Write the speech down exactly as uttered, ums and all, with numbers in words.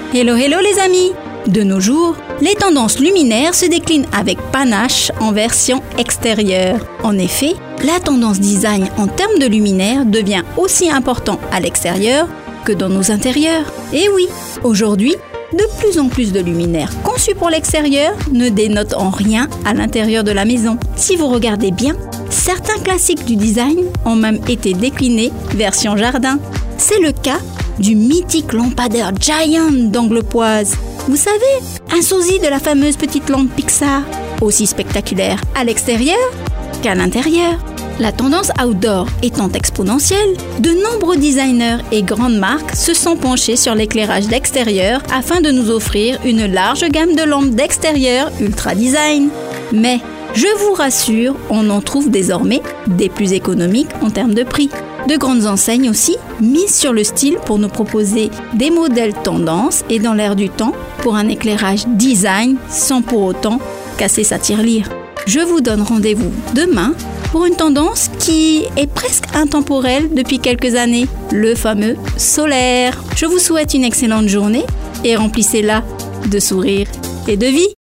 Hello hello les amis! De nos jours, les tendances luminaires se déclinent avec panache en version extérieure. En effet, la tendance design en termes de luminaires devient aussi important à l'extérieur que dans nos intérieurs. Et oui, aujourd'hui, de plus en plus de luminaires conçus pour l'extérieur ne dénotent en rien à l'intérieur de la maison. Si vous regardez bien, certains classiques du design ont même été déclinés version jardin. C'est le cas du mythique lampadaire Giant d'Anglepoise. Vous savez, un sosie de la fameuse petite lampe Pixar, aussi spectaculaire à l'extérieur qu'à l'intérieur. La tendance outdoor étant exponentielle, de nombreux designers et grandes marques se sont penchés sur l'éclairage d'extérieur afin de nous offrir une large gamme de lampes d'extérieur ultra design. Mais, je vous rassure, on en trouve désormais des plus économiques en termes de prix. De grandes enseignes aussi misent sur le style pour nous proposer des modèles tendance et dans l'air du temps pour un éclairage design sans pour autant casser sa tirelire. Je vous donne rendez-vous demain pour une tendance qui est presque intemporelle depuis quelques années, le fameux solaire. Je vous souhaite une excellente journée et remplissez-la de sourires et de vie.